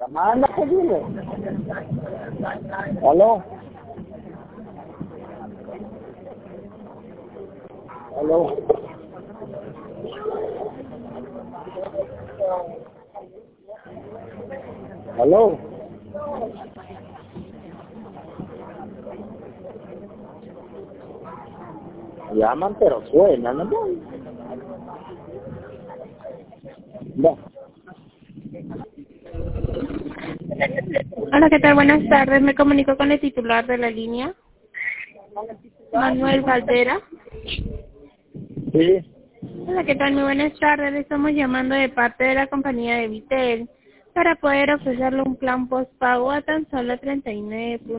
Manda que dile. ¿Aló? ¿Aló? ¿Aló? Llaman pero suenan, ¿no? No. Hola, ¿qué tal? Buenas tardes. Me comunico con el titular de la línea, Manuel Valtera. Sí. Hola, ¿qué tal? Muy buenas tardes. Le estamos llamando de parte de la compañía de Vitel para poder ofrecerle un plan postpago a tan solo 39